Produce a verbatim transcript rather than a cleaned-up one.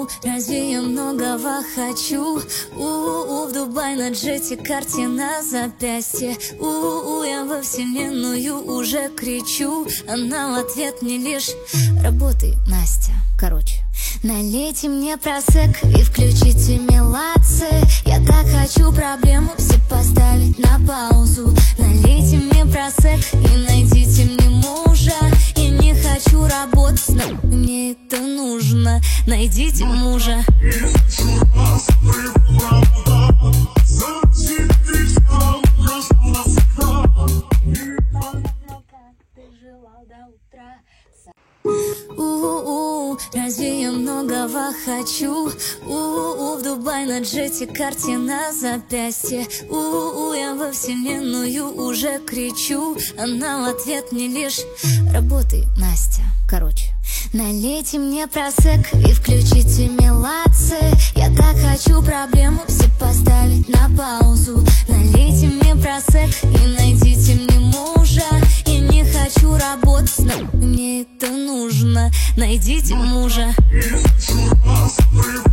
разве я многого хочу? У-у-у, в Дубай на джете, карте на запястье. У-у-у, я во вселенную уже кричу. Она в ответ мне лишь: работай, Настя. Короче, налейте мне просек и включите мелаци. Я так хочу проблему все поставить на паузу. Налейте мне просек и найдите мне мужа. Я не хочу работать, но мне это нужно. Найдите мужа. У-у-у, разве я многого хочу? У-у-у, в Дубай на джете, карте на запястье. У-у-у, я во вселенную уже кричу. Она в ответ мне лишь: работай, Настя. Короче, налейте мне просек и включите мелаци. Я так хочу проблему все поставить на паузу. Налейте мне просек и найдите мне мужа. Я не хочу работать, но мне это нужно. Найдите мужа.